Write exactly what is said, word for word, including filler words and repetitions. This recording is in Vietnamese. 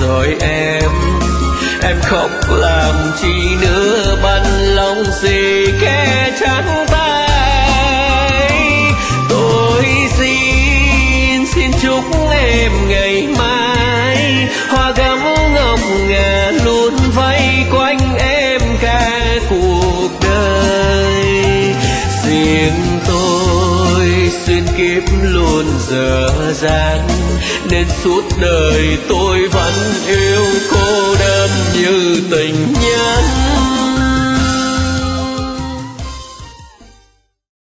rồi em. Em khóc làm chi nữa, bận lòng gì kẻ trắng tay. Tôi xin, xin chúc em ngày mai hoa gấm ngọc ngà luôn vây quanh em cả cuộc đời. Riêng tôi xuyên kiếp luôn dở dang, nên suốt đời tôi vẫn yêu cô đơn như tình nhân.